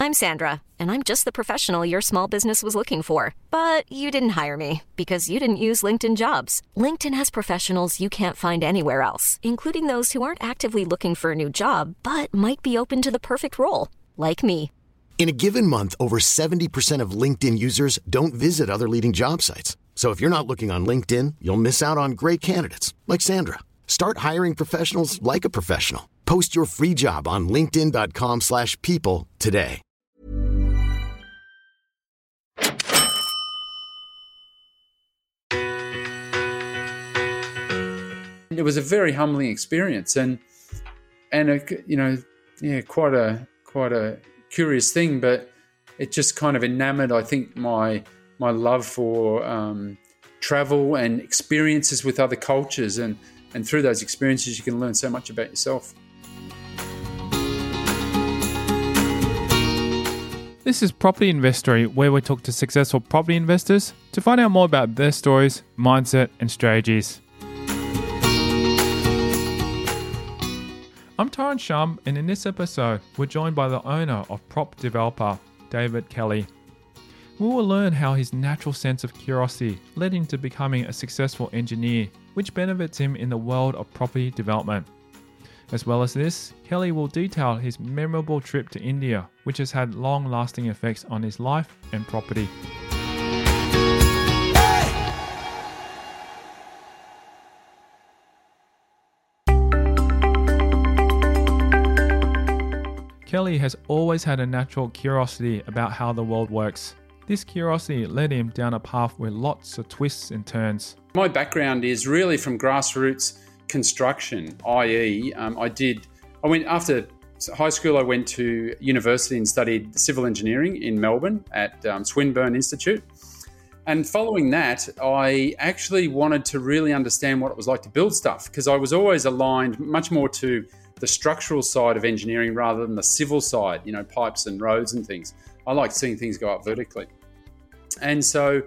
I'm Sandra, and I'm just the professional your small business was looking for. But you didn't hire me because you didn't use LinkedIn Jobs. LinkedIn has professionals you can't find anywhere else, including those who aren't actively looking for a new job, but might be open to the perfect role, like me. In a given month, over 70% of LinkedIn users don't visit other leading job sites. So if you're not looking on LinkedIn, you'll miss out on great candidates like Sandra. Start hiring professionals like a professional. Post your free job on linkedin.com/people today. It was a very humbling experience, and quite a curious thing, but it just kind of enamored, I think, my love for travel and experiences with other cultures, and through those experiences you can learn so much about yourself. This is Property Investory, where we talk to successful property investors to find out more about their stories, mindset and strategies. I'm Tyron Shum, and in this episode, we're joined by the owner of Prop Developer, David Kelly. We will learn how his natural sense of curiosity led him to becoming a successful engineer, which benefits him in the world of property development. As well as this, Kelly will detail his memorable trip to India, which has had long-lasting effects on his life and property. Kelly has always had a natural curiosity about how the world works. This curiosity led him down a path with lots of twists and turns. My background is really from grassroots construction, i.e. After high school, I went to university and studied civil engineering in Melbourne at Swinburne Institute. And following that, I actually wanted to really understand what it was like to build stuff, because I was always aligned much more to the structural side of engineering rather than the civil side, pipes and roads and things. I like seeing things go up vertically. And so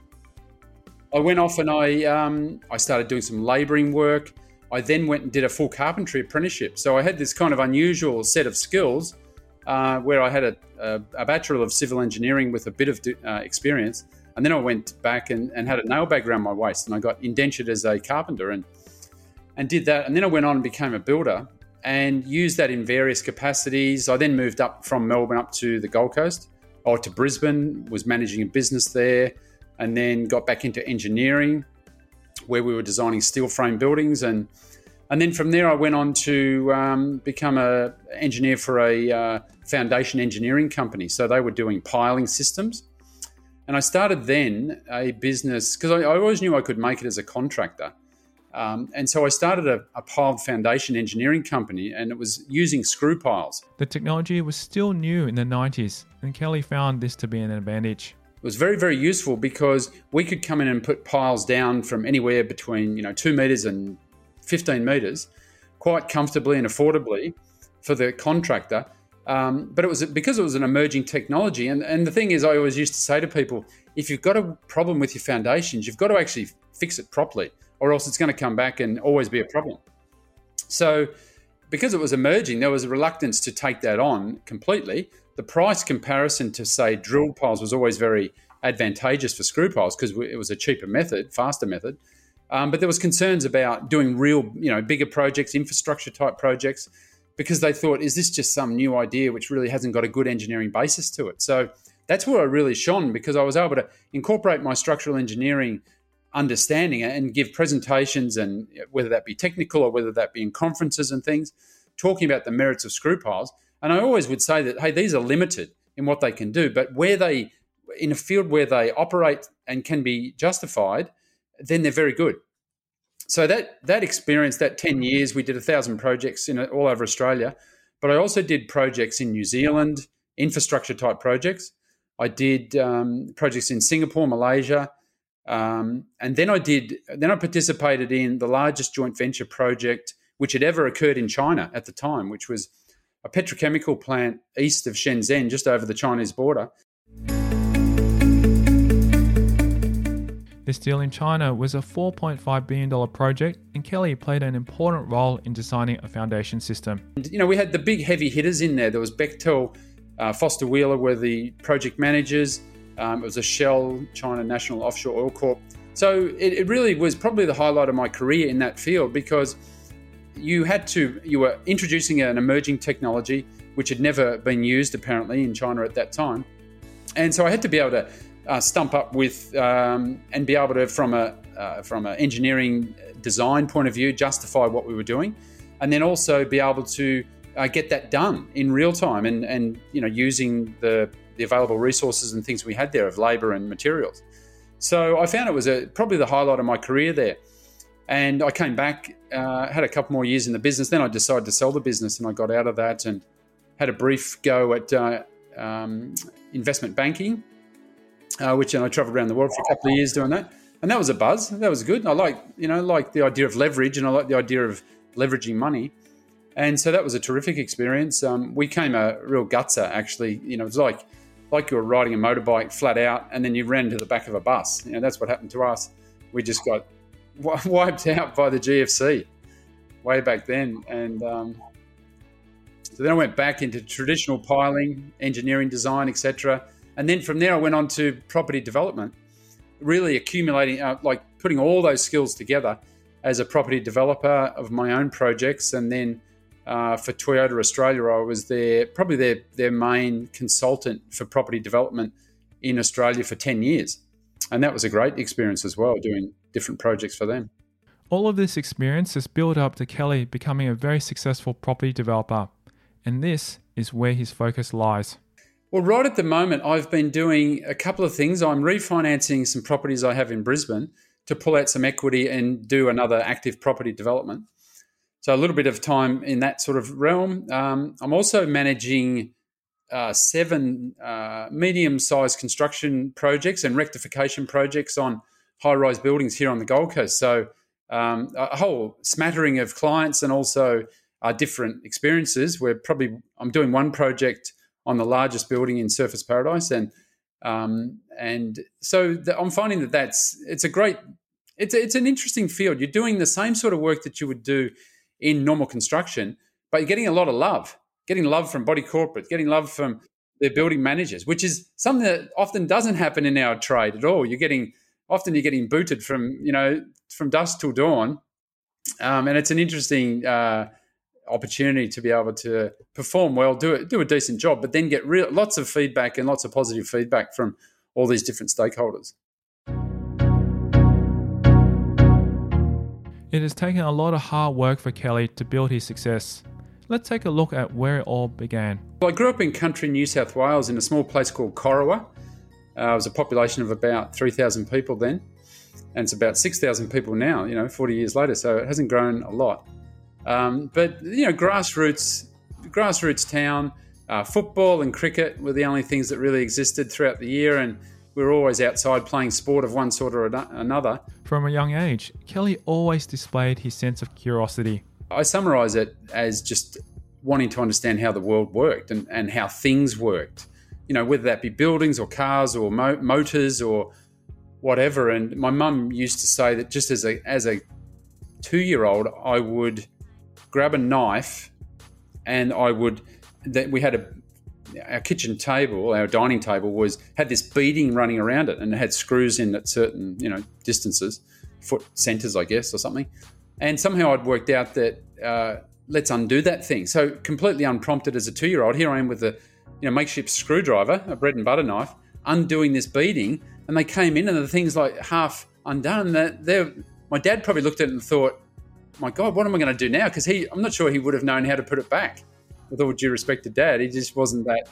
I went off and I started doing some labouring work. I then went and did a full carpentry apprenticeship. So I had this kind of unusual set of skills where I had a Bachelor of Civil Engineering with a bit of experience. And then I went back and had a nail bag around my waist, and I got indentured as a carpenter and did that. And then I went on and became a builder and used that in various capacities. I then moved up from Melbourne up to the Gold Coast, or to Brisbane, was managing a business there, and then got back into engineering, where we were designing steel frame buildings. And then from there I went on to become an engineer for a foundation engineering company. So they were doing piling systems. And I started then a business, because I always knew I could make it as a contractor. And so I started a piled foundation engineering company, and it was using screw piles. The technology was still new in the 90s, and Kelly found this to be an advantage. It was very, very useful because we could come in and put piles down from anywhere between 2 metres and 15 metres quite comfortably and affordably for the contractor. But it was because it was an emerging technology. And the thing is, I always used to say to people, if you've got a problem with your foundations, you've got to actually fix it properly, or else it's going to come back and always be a problem. So because it was emerging, there was a reluctance to take that on completely. The price comparison to, say, drill piles was always very advantageous for screw piles because it was a cheaper method, faster method. But there was concerns about doing real, bigger projects, infrastructure type projects, because they thought, is this just some new idea which really hasn't got a good engineering basis to it? So that's where I really shone, because I was able to incorporate my structural engineering understanding and give presentations, and whether that be technical or whether that be in conferences and things, talking about the merits of screw piles. And I always would say that, hey, these are limited in what they can do, but where they, in a field where they operate and can be justified, then they're very good. So that experience, that 10 years, we did 1,000 projects all over Australia, but I also did projects in New Zealand, infrastructure type projects. I did projects in Singapore, Malaysia, and then I participated in the largest joint venture project which had ever occurred in China at the time, which was a petrochemical plant east of Shenzhen, just over the Chinese border. This deal in China was a $4.5 billion project, and Kelly played an important role in designing a foundation system. We had the big heavy hitters in there. There was Bechtel Foster Wheeler were the project managers. It was a Shell, China National Offshore Oil Corp. So it really was probably the highlight of my career in that field, because you were introducing an emerging technology which had never been used apparently in China at that time. And so I had to be able to stump up with and be able to, from an engineering design point of view, justify what we were doing, and then also be able to get that done in real time and using the available resources and things we had there of labour and materials. So I found it was probably the highlight of my career there. And I came back, had a couple more years in the business. Then I decided to sell the business, and I got out of that and had a brief go at investment banking, which I travelled around the world for a couple of years doing that. And that was a buzz. That was good. I like the idea of leverage, and I like the idea of leveraging money. And so that was a terrific experience. We came a real gutser, actually. It was like you were riding a motorbike flat out, and then you ran to the back of a bus. That's what happened to us. We just got wiped out by the GFC way back then. And so then I went back into traditional piling, engineering design, etc. And then from there I went on to property development, really accumulating, putting all those skills together as a property developer of my own projects. And then for Toyota Australia, I was probably their main consultant for property development in Australia for 10 years. And that was a great experience as well, doing different projects for them. All of this experience has built up to Kelly becoming a very successful property developer. And this is where his focus lies. Well, right at the moment, I've been doing a couple of things. I'm refinancing some properties I have in Brisbane to pull out some equity and do another active property development. So a little bit of time in that sort of realm. I'm also managing 7 medium-sized construction projects and rectification projects on high-rise buildings here on the Gold Coast. So a whole smattering of clients and also different experiences. I'm doing one project on the largest building in Surfers Paradise, and so I'm finding it's an interesting field. You're doing the same sort of work that you would do in normal construction, but you're getting a lot of love. Getting love from body corporate, getting love from their building managers, which is something that often doesn't happen in our trade at all. You're getting booted from dusk till dawn, and it's an interesting opportunity to be able to perform well, do a decent job, but then get lots of feedback and lots of positive feedback from all these different stakeholders. It has taken a lot of hard work for Kelly to build his success. Let's take a look at where it all began. Well, I grew up in country New South Wales in a small place called Corowa. It was a population of about 3,000 people then, and it's about 6,000 people now, 40 years later, so it hasn't grown a lot. But grassroots town, football and cricket were the only things that really existed throughout the year, and we were always outside playing sport of one sort or another. From a young age, Kelly always displayed his sense of curiosity. I summarise it as just wanting to understand how the world worked and how things worked, whether that be buildings or cars or motors or whatever. And my mum used to say that just as a 2-year-old, I would grab a knife and we had our kitchen table, our dining table had this beading running around it, and it had screws in at certain, distances, foot centres, I guess, or something. And somehow I'd worked out that let's undo that thing. So completely unprompted as a 2-year-old, here I am with a makeshift screwdriver, a bread and butter knife, undoing this beading, and they came in and the thing's like half undone. My dad probably looked at it and thought, my God, what am I going to do now? Because I'm not sure he would have known how to put it back. With all due respect to Dad, he just wasn't that,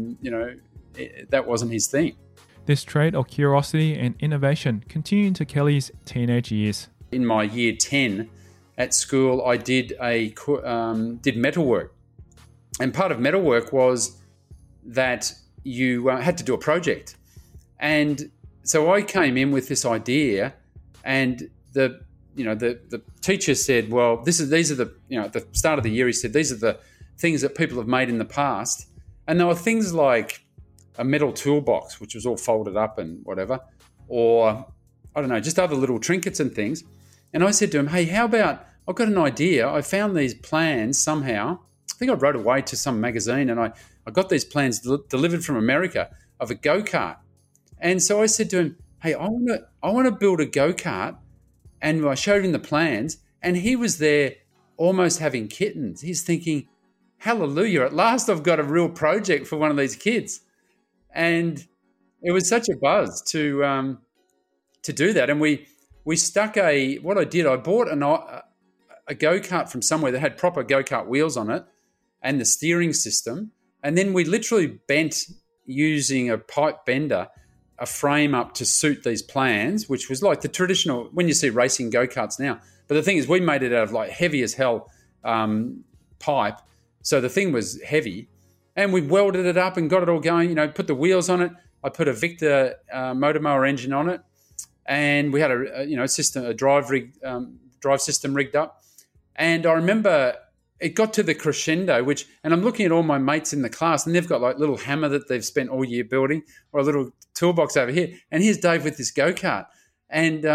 that wasn't his thing. This trait of curiosity and innovation continued into Kelly's teenage years. In my year 10 at school, I did metalwork. And part of metalwork was that you had to do a project. And so I came in with this idea, and the teacher said, well, these are the, at the start of the year, he said, these are the things that people have made in the past. And there were things like a metal toolbox, which was all folded up and whatever, or I don't know, just other little trinkets and things. And I said to him, hey, how about, I've got an idea. I found these plans somehow. think I wrote away to some magazine, and I got these plans delivered from America of a go-kart. And so I said to him, hey, I want to build a go-kart. And I showed him the plans, and he was there almost having kittens. He's thinking, hallelujah, at last I've got a real project for one of these kids. And it was such a buzz to do that. And we stuck what I did, I bought a go-kart from somewhere that had proper go-kart wheels on it and the steering system. And then we literally bent, using a pipe bender, a frame up to suit these plans, which was like the traditional, when you see racing go-karts now. But the thing is, we made it out of like heavy as hell pipe. So the thing was heavy. And we welded it up and got it all going, put the wheels on it. I put a Victor motor mower engine on it. And we had a drive system rigged up. And I remember it got to the crescendo, and I'm looking at all my mates in the class, and they've got like little hammer that they've spent all year building, or a little toolbox over here. And here's Dave with this go-kart. And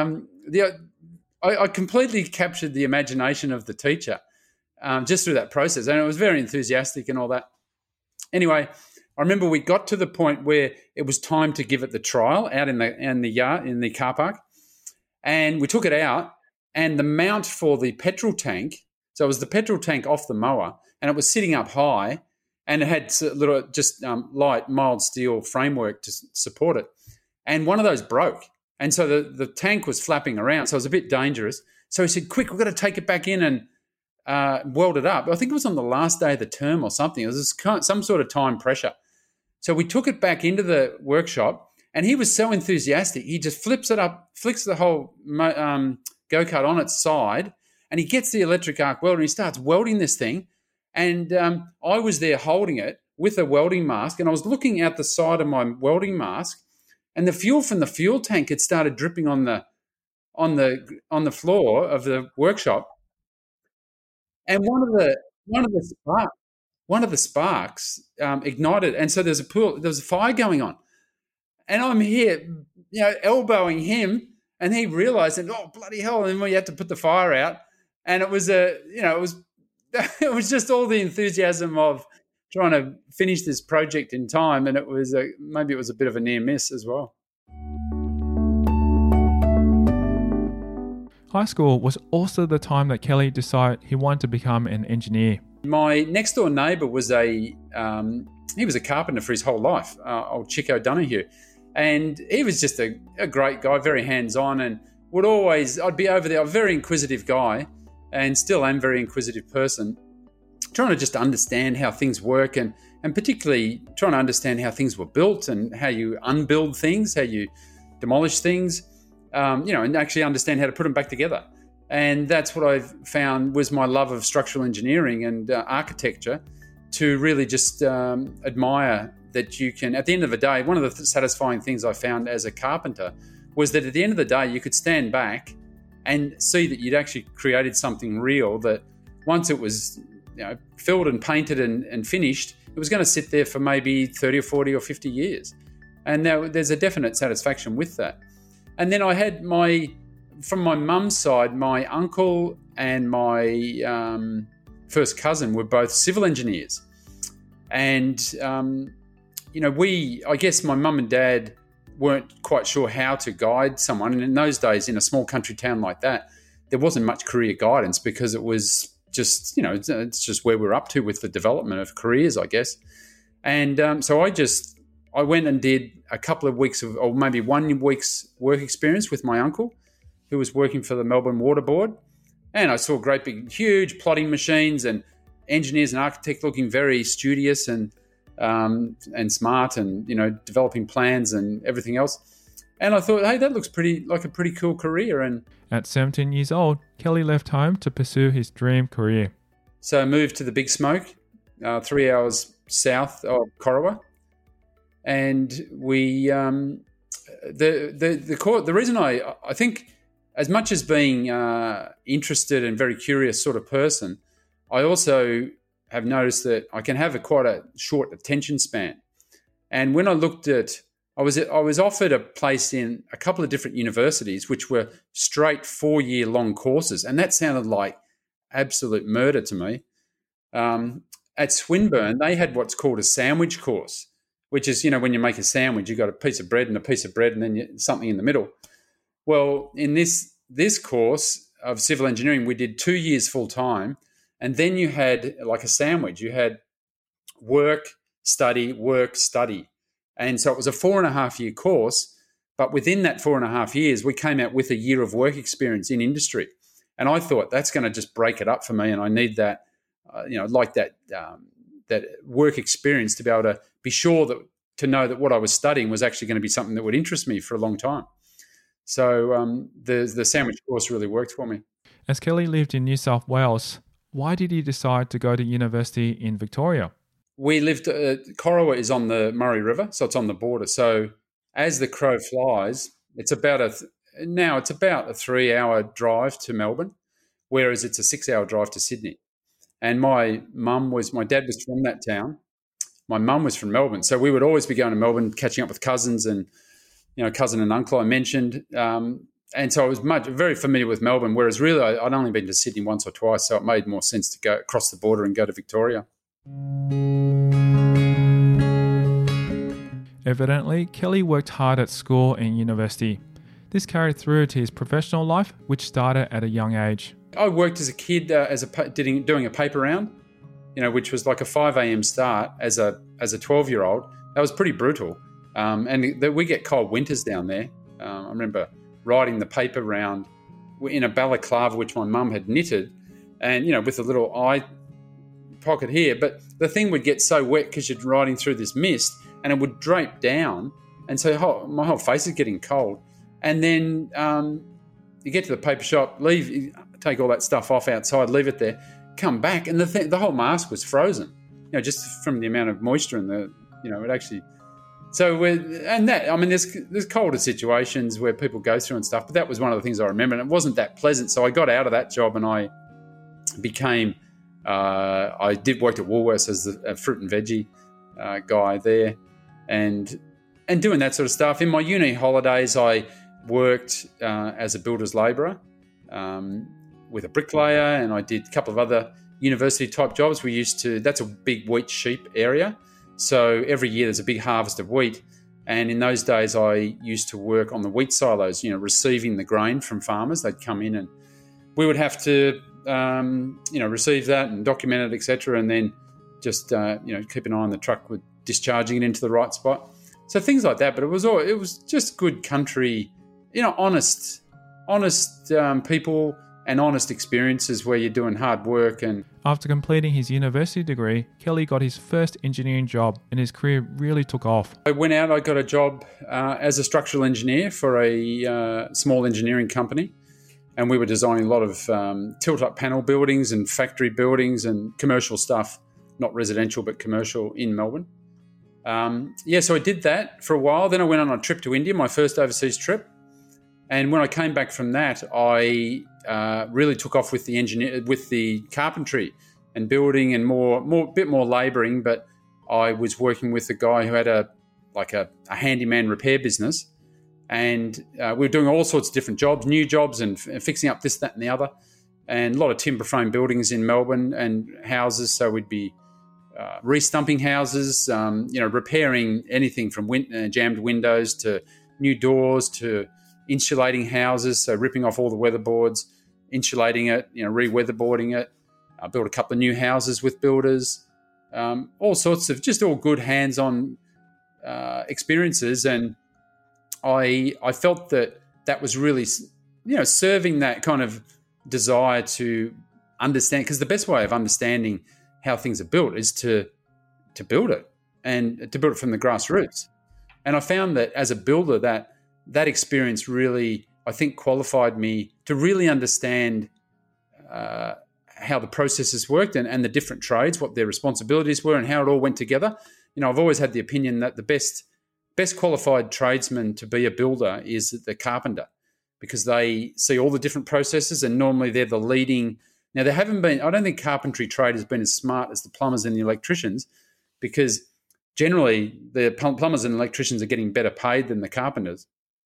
I completely captured the imagination of the teacher just through that process. And it was very enthusiastic and all that. Anyway, I remember we got to the point where it was time to give it the trial out in the yard, in the car park. And we took it out, and the mount for the petrol tank, so it was the petrol tank off the mower, and it was sitting up high, and it had a little light, mild steel framework to support it. And one of those broke. And so the tank was flapping around, so it was a bit dangerous. So he said, quick, we've got to take it back in and weld it up. I think it was on the last day of the term or something. It was some sort of time pressure. So we took it back into the workshop, and he was so enthusiastic. He just flips it up, flicks the whole go-kart on its side, and he gets the electric arc welder and he starts welding this thing. And I was there holding it with a welding mask, and I was looking out the side of my welding mask, and the fuel from the fuel tank had started dripping on the floor of the workshop. And one of the sparks ignited, and so there was a fire going on. And I'm here, elbowing him, and he realized that, oh, bloody hell, and then we had to put the fire out. And it was it was just all the enthusiasm of trying to finish this project in time, and maybe it was a bit of a near miss as well. High school was also the time that Kelly decided he wanted to become an engineer. My next door neighbour was he was a carpenter for his whole life, old Chico Donahue. And he was just a great guy, very hands-on, and I'd be over there, a very inquisitive guy, and still am a very inquisitive person, trying to just understand how things work, and particularly trying to understand how things were built and how you unbuild things, how you demolish things, and actually understand how to put them back together. And that's what I've found was my love of structural engineering and architecture, to really just admire that you can, at the end of the day, one of the satisfying things I found as a carpenter was that at the end of the day, you could stand back and see that you'd actually created something real, that once it was filled and painted and finished, it was going to sit there for maybe 30 or 40 or 50 years. And there's a definite satisfaction with that. And then I had from my mum's side, my uncle and my first cousin were both civil engineers. And, I guess my mum and dad weren't quite sure how to guide someone. And in those days, in a small country town like that, there wasn't much career guidance, because it was just, it's just where we're up to with the development of careers, I guess. And so I went and did a couple of weeks or maybe 1 week's work experience with my uncle, who was working for the Melbourne Water Board. And I saw great big, huge plotting machines and engineers and architects looking very studious and smart, and developing plans and everything else. And I thought, hey, that looks like a pretty cool career. And at 17 years old, Kelly left home to pursue his dream career. So I moved to the Big Smoke, 3 hours south of Corowa, and we the reason I think, as much as being interested and very curious sort of person, I also have noticed that I can have quite a short attention span. And when I looked at, I was offered a place in a couple of different universities, which were straight 4-year long courses, and that sounded like absolute murder to me. at Swinburne, they had what's called a sandwich course, which is, when you make a sandwich, you've got a piece of bread and a piece of bread and then something in the middle. Well, in this course of civil engineering, we did 2 years full time, and then you had like a sandwich. You had work, study, work, study. And so it was a 4.5-year course, but within that 4.5 years, we came out with a year of work experience in industry. And I thought that's going to just break it up for me, and I need that, that work experience to be able to be sure to know that what I was studying was actually going to be something that would interest me for a long time. So the sandwich course really worked for me. As Kelly lived in New South Wales, why did he decide to go to university in Victoria? We lived, Corowa is on the Murray River, so it's on the border. So as the crow flies, it's about a 3-hour drive to Melbourne, whereas it's a 6-hour drive to Sydney. And my dad was from that town. My mum was from Melbourne. So we would always be going to Melbourne, catching up with cousins and, cousin and uncle I mentioned. And so I was very familiar with Melbourne, whereas really I'd only been to Sydney once or twice. So it made more sense to go across the border and go to Victoria. Evidently, Kelly worked hard at school and university. This carried through to his professional life, which started at a young age. I worked as a kid doing a paper round, which was like a 5 a.m. start as a 12-year-old. That was pretty brutal. And we get cold winters down there. I remember riding the paper round in a balaclava, which my mum had knitted, and, with a little eye pocket here. But the thing would get so wet because you're riding through this mist, and it would drape down. And so my whole face is getting cold. And then you get to the paper shop, take all that stuff off outside, leave it there, come back, and the whole mask was frozen, just from the amount of moisture in it actually. So there's colder situations where people go through and stuff, but that was one of the things I remember, and it wasn't that pleasant. So I got out of that job and I became, worked at Woolworths as a fruit and veggie guy there, and doing that sort of stuff. In my uni holidays, I worked as a builder's labourer with a bricklayer, and I did a couple of other university type jobs. That's a big wheat sheep area. So every year there's a big harvest of wheat. And in those days, I used to work on the wheat silos, receiving the grain from farmers. They'd come in and we would have to, receive that and document it, etc. And then just, keep an eye on the truck with discharging it into the right spot. So things like that. But it was just good country, honest people and honest experiences where you're doing hard work. And after completing his university degree, Kelly got his first engineering job and his career really took off. I went out, I got a job as a structural engineer for a small engineering company. And we were designing a lot of tilt-up panel buildings and factory buildings and commercial stuff, not residential but commercial in Melbourne. So I did that for a while. Then I went on a trip to India, my first overseas trip. And when I came back from that, I really took off with the carpentry and building and bit more labouring. But I was working with a guy who had a handyman repair business, and we were doing all sorts of different jobs, new jobs, and fixing up this, that, and the other, and a lot of timber frame buildings in Melbourne and houses. So we'd be re-stumping houses, repairing anything from jammed windows to new doors to insulating houses, so ripping off all the weatherboards, insulating it, re-weatherboarding it. I built a couple of new houses with builders, all sorts of just all good hands-on experiences. And I felt that was really, serving that kind of desire to understand, because the best way of understanding how things are built is to build it, and to build it from the grassroots. And I found that as a builder, that experience really, I think, qualified me to really understand how the processes worked and the different trades, what their responsibilities were and how it all went together. I've always had the opinion that the best qualified tradesman to be a builder is the carpenter, because they see all the different processes and normally they're the leading. Now, I don't think carpentry trade has been as smart as the plumbers and the electricians, because generally the plumbers and electricians are getting better paid than the carpenters.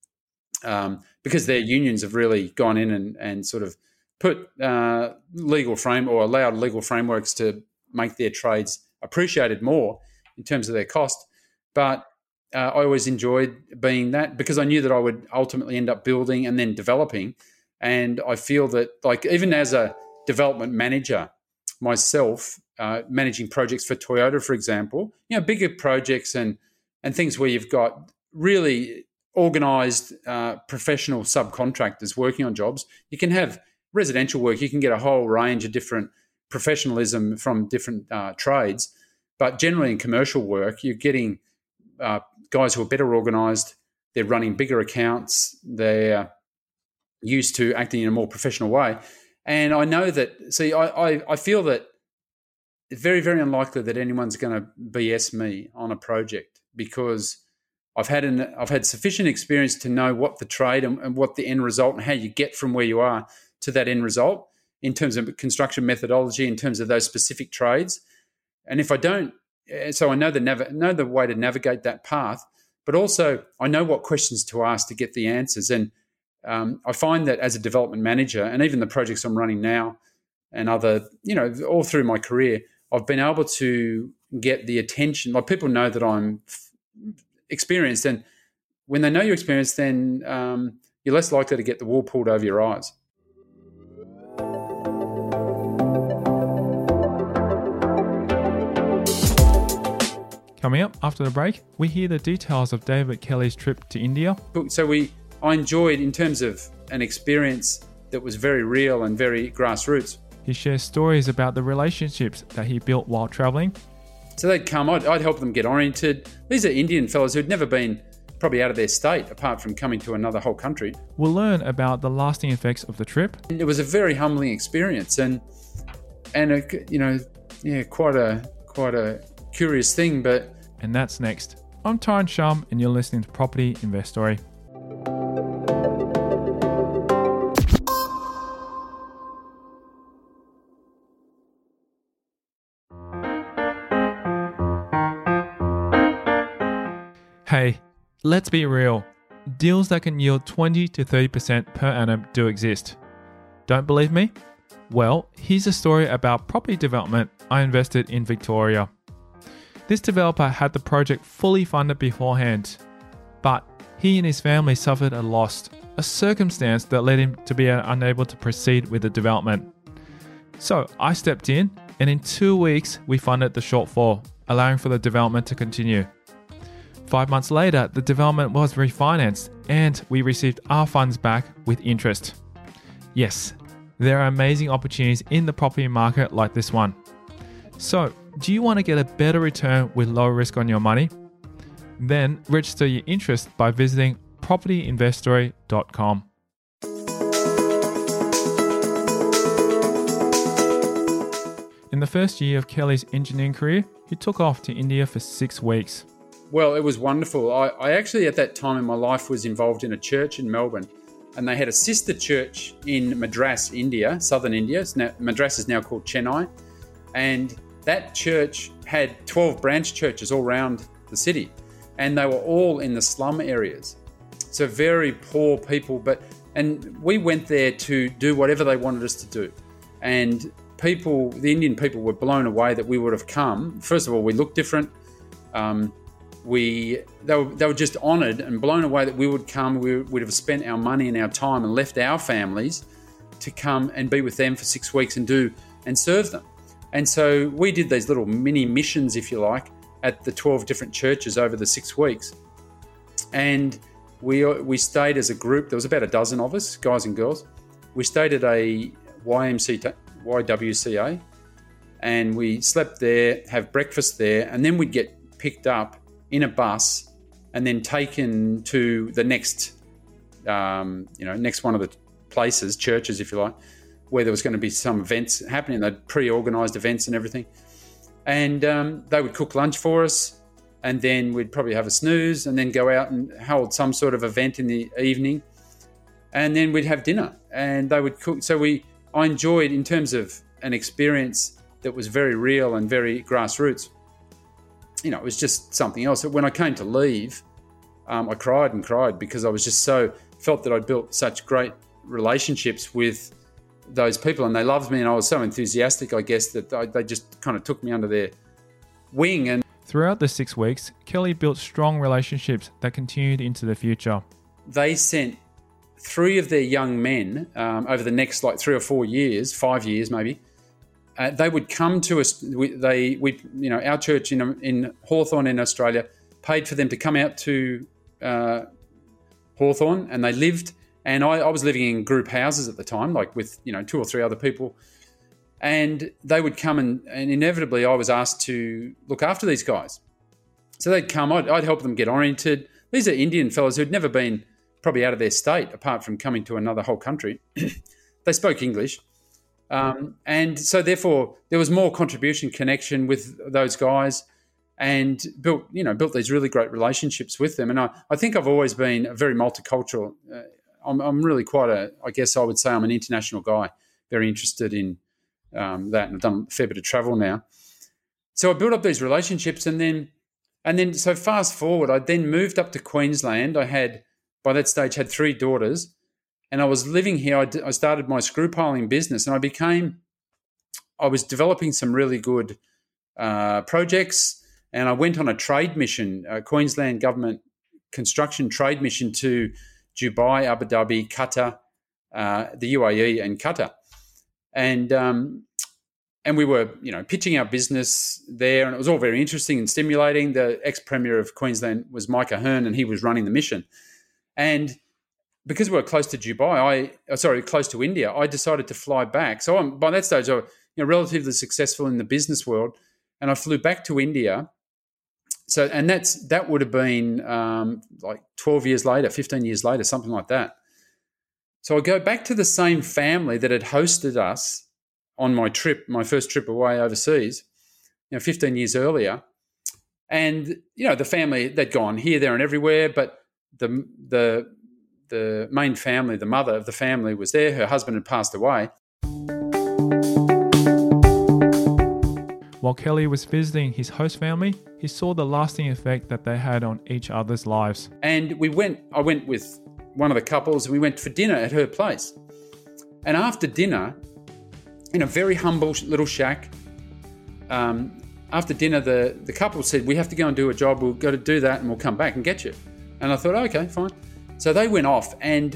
Because their unions have really gone in and sort of put allowed legal frameworks to make their trades appreciated more in terms of their cost. But I always enjoyed being that because I knew that I would ultimately end up building and then developing. And I feel that, like, even as a development manager myself, managing projects for Toyota, for example, bigger projects and things where you've got really organised professional subcontractors working on jobs. You can have residential work. You can get a whole range of different professionalism from different trades. But generally in commercial work, you're getting guys who are better organised. They're running bigger accounts. They're used to acting in a more professional way. And I know that, I feel that it's very, very unlikely that anyone's going to BS me on a project because I've had sufficient experience to know what the trade and what the end result and how you get from where you are to that end result in terms of construction methodology, in terms of those specific trades. And if I don't, so I know the way to navigate that path, but also I know what questions to ask to get the answers. And I find that as a development manager, and even the projects I'm running now and other, all through my career, I've been able to get the attention. Like, people know that I'm experienced, and when they know you're experienced, then you're less likely to get the wool pulled over your eyes. Coming up after the break, we hear the details of David Kelly's trip to India. So I enjoyed, in terms of an experience that was very real and very grassroots. He shares stories about the relationships that he built while travelling. So they'd come, I'd help them get oriented. These are Indian fellas who'd never been probably out of their state, apart from coming to another whole country. We'll learn about the lasting effects of the trip. And it was a very humbling experience, and quite a curious thing. And that's next. I'm Tyron Shum, and you're listening to Property Investory. Hey, let's be real. Deals that can yield 20 to 30% per annum do exist. Don't believe me? Well, here's a story about property development I invested in Victoria. This developer had the project fully funded beforehand, but he and his family suffered a loss, a circumstance that led him to be unable to proceed with the development. So I stepped in, and in 2 weeks we funded the shortfall, allowing for the development to continue. 5 months later, the development was refinanced and we received our funds back with interest. Yes, there are amazing opportunities in the property market like this one. So, do you want to get a better return with low risk on your money? Then register your interest by visiting propertyinvestory.com. In the first year of Kelly's engineering career, he took off to India for 6 weeks. Well, it was wonderful. I actually, at that time in my life, was involved in a church in Melbourne, and they had a sister church in Madras, India, southern India. Madras is now called Chennai, and that church had 12 branch churches all around the city, and they were all in the slum areas. So very poor people, and we went there to do whatever they wanted us to do. And the Indian people were blown away that we would have come. First of all, we looked different. They were just honoured and blown away that we would come. We would have spent our money and our time and left our families to come and be with them for 6 weeks and serve them. And so we did these little mini missions, if you like, at the 12 different churches over the 6 weeks. And we stayed as a group. There was about a dozen of us, guys and girls. We stayed at a YWCA, and we slept there, have breakfast there, and then we'd get picked up in a bus and then taken to the next one of the places, churches, if you like, where there was going to be some events happening. They'd pre-organised events and everything. And they would cook lunch for us, and then we'd probably have a snooze and then go out and hold some sort of event in the evening. And then we'd have dinner, and they would cook. So I enjoyed, in terms of an experience that was very real and very grassroots, it was just something else. When I came to leave, I cried and cried because I was just felt that I'd built such great relationships with those people, and they loved me, and I was so enthusiastic, I guess, that they just kind of took me under their wing. And Throughout the 6 weeks, Kelly built strong relationships that continued into the future. they sent 3 of their young men over the next 3 or 4 years, 5 years maybe. They would come to us. Our church in Hawthorn in Australia paid for them to come out to Hawthorn, and they lived. And I was living in group houses at the time, with 2 or 3 other people. And they would come, and inevitably I was asked to look after these guys. So they'd come. I'd help them get oriented. These are Indian fellows who'd never been probably out of their state, apart from coming to another whole country. They spoke English. And so therefore there was more contribution connection with those guys, and built these really great relationships with them. And I think I've always been very multicultural. I'm really I guess I would say I'm an international guy, very interested in that, and I've done a fair bit of travel now. So I built up these relationships, and then so fast forward, I then moved up to Queensland. By that stage had 3 daughters, and I was living here. I started my screw piling business, and I was developing some really good projects, and I went on a trade mission, a Queensland government construction trade mission to Dubai, Abu Dhabi, Qatar, the UAE and Qatar. And we were, pitching our business there, and it was all very interesting and stimulating. The ex-premier of Queensland was Mike Ahern, and he was running the mission. And because we were close to close to India, I decided to fly back. So by that stage, I was relatively successful in the business world, and I flew back to India. So, and that would have been 12 years later, 15 years later, something like that. So I go back to the same family that had hosted us on my first trip away overseas, 15 years earlier. And, the family, they'd gone here, there and everywhere, but the main family, the mother of the family was there. Her husband had passed away. While Kelly was visiting his host family, he saw the lasting effect that they had on each other's lives. And I went with one of the couples, and we went for dinner at her place. And after dinner, in a very humble little shack, after dinner, the couple said, "We have to go and do a job. We'll go to do that, and we'll come back and get you." And I thought, okay, fine. So they went off, and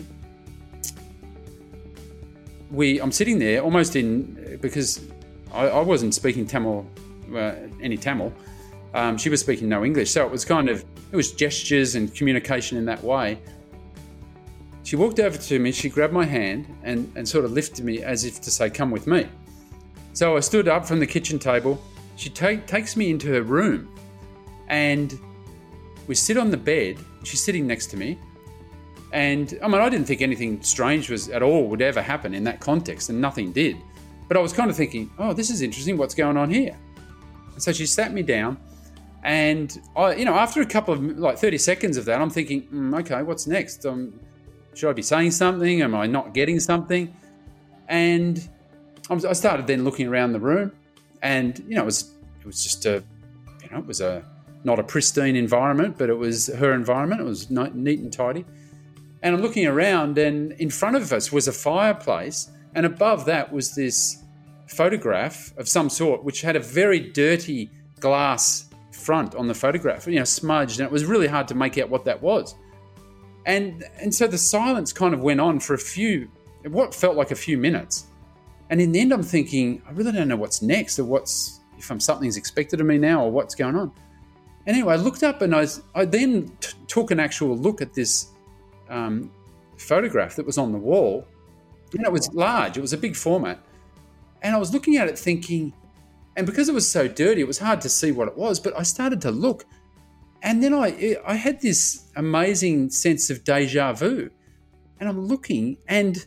I'm sitting there almost because I wasn't speaking Tamil, any Tamil. She was speaking no English. So it was gestures and communication in that way. She walked over to me, she grabbed my hand and sort of lifted me as if to say, "Come with me." So I stood up from the kitchen table. She takes me into her room, and we sit on the bed. She's sitting next to me. And I didn't think anything strange would ever happen in that context, and nothing did. But I was kind of thinking, oh, this is interesting. What's going on here? And so she sat me down, and after a couple of 30 seconds of that, I'm thinking, okay, what's next? Should I be saying something? Am I not getting something? And I started then looking around the room, and it was just not a pristine environment, but it was her environment. It was neat and tidy. And I'm looking around, and in front of us was a fireplace, and above that was this photograph of some sort, which had a very dirty glass front on the photograph, smudged, and it was really hard to make out what that was. And so the silence kind of went on for what felt like a few minutes. And in the end, I'm thinking, I really don't know what's next, or if something's expected of me now, or what's going on. Anyway, I looked up, and I then took an actual look at this photograph that was on the wall. It was large. It was a big format. And I was looking at it thinking, and because it was so dirty, it was hard to see what it was, but I started to look. And then I had this amazing sense of deja vu. And I'm looking, and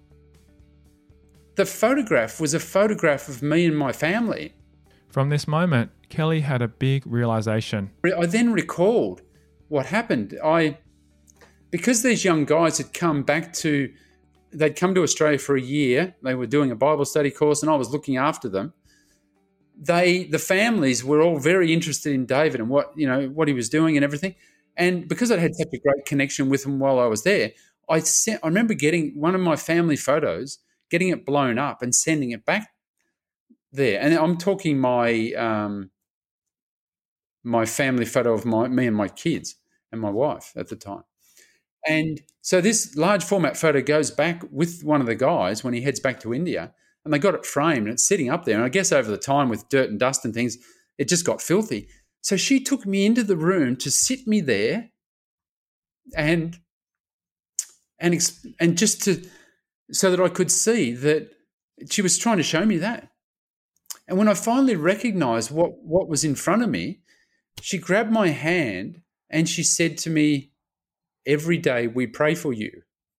the photograph was a photograph of me and my family. From this moment, Kelly had a big realization. I then recalled what happened. Because these young guys had come to Australia for a year. They were doing a Bible study course, and I was looking after them. The families were all very interested in David and what he was doing and everything. And because I had such a great connection with him while I was there, I remember getting one of my family photos, getting it blown up and sending it back there. And I'm talking my my family photo of me and my kids and my wife at the time. And so this large format photo goes back with one of the guys when he heads back to India, and they got it framed and it's sitting up there. And I guess over the time with dirt and dust and things, it just got filthy. So she took me into the room to sit me there and just so that I could see that she was trying to show me that. And when I finally recognized what was in front of me, she grabbed my hand and she said to me, "Every day we pray for you."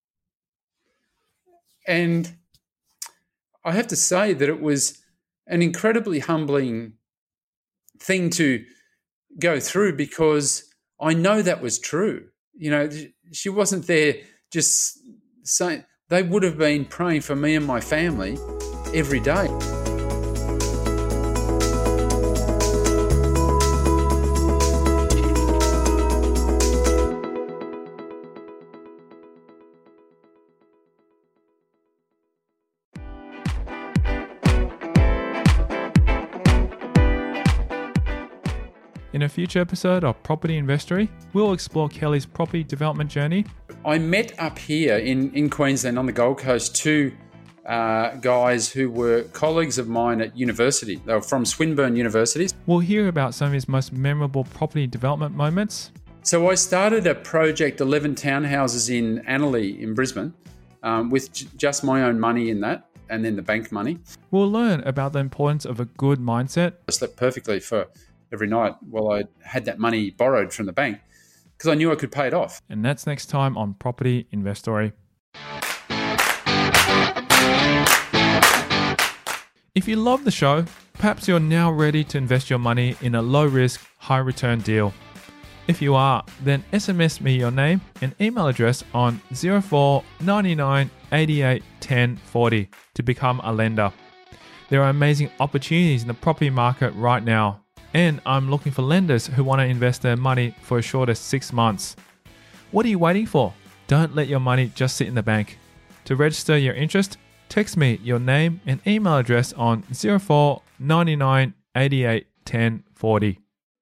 And I have to say that it was an incredibly humbling thing to go through, because I know that was true. You know, she wasn't there just saying, they would have been praying for me and my family every day. In a future episode of Property Investory, we'll explore Kelly's property development journey. I met up here in Queensland on the Gold Coast two guys who were colleagues of mine at university. They were from Swinburne University. We'll hear about some of his most memorable property development moments. So I started a project, 11 townhouses in Annerley in Brisbane, with just my own money in that, and then the bank money. We'll learn about the importance of a good mindset. I slept perfectly for every night while I had that money borrowed from the bank, because I knew I could pay it off. And that's next time on Property Investory. If you love the show, perhaps you're now ready to invest your money in a low-risk, high-return deal. If you are, then SMS me your name and email address on 04 99 88 10 40 to become a lender. There are amazing opportunities in the property market right now, and I'm looking for lenders who want to invest their money for as short as 6 months. What are you waiting for? Don't let your money just sit in the bank. To register your interest, text me your name and email address on 04 99 88 10 40.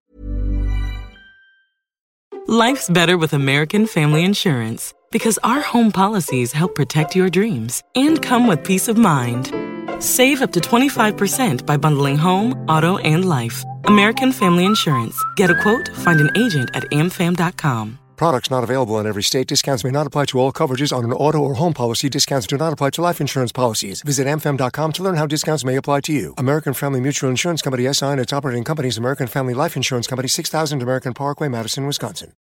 Life's better with American Family Insurance, because our home policies help protect your dreams and come with peace of mind. Save up to 25% by bundling home, auto, and life. American Family Insurance. Get a quote, find an agent at amfam.com. Products not available in every state. Discounts may not apply to all coverages on an auto or home policy. Discounts do not apply to life insurance policies. Visit amfam.com to learn how discounts may apply to you. American Family Mutual Insurance Company, SI, and its operating companies, American Family Life Insurance Company, 6000 American Parkway, Madison, Wisconsin.